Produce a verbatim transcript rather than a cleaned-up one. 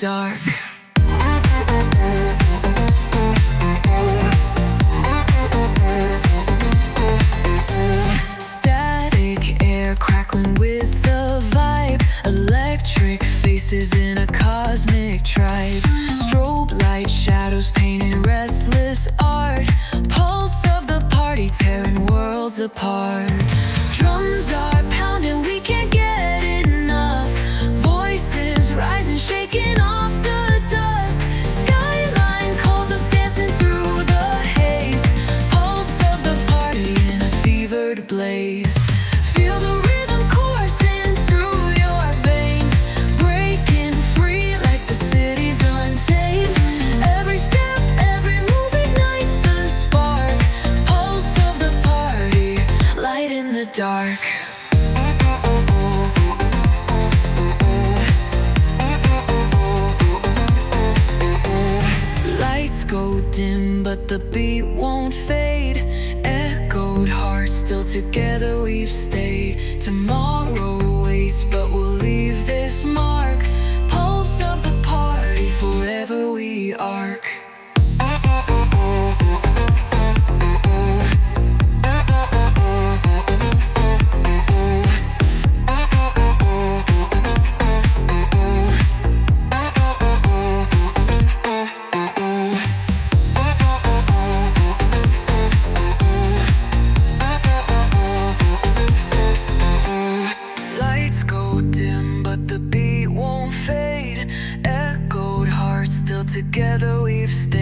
dark. Static air crackling with the vibe, electric faces in a cosmic tribe. Strobe light shadows painting restless art, pulse of the party tearing worlds apart. Drums are pounding, we can't get enough. Voices rising, shaking off the dust. Skyline calls us dancing through the haze. Pulse of the party in a fevered blaze. Feel the rhythm coursing through your veins, breaking free like the city's untamed. Every step, every move ignites the spark. Pulse of the party, light in the dark. Lights go dim, but the beat won't fade. Echoed hearts, still together we've stayed. Tomorrow waits, but we'll leave this mark. Pulse of the party, forever we arc. Lights go dim, but the beat won't fade. Echoed hearts, still together we've stayed.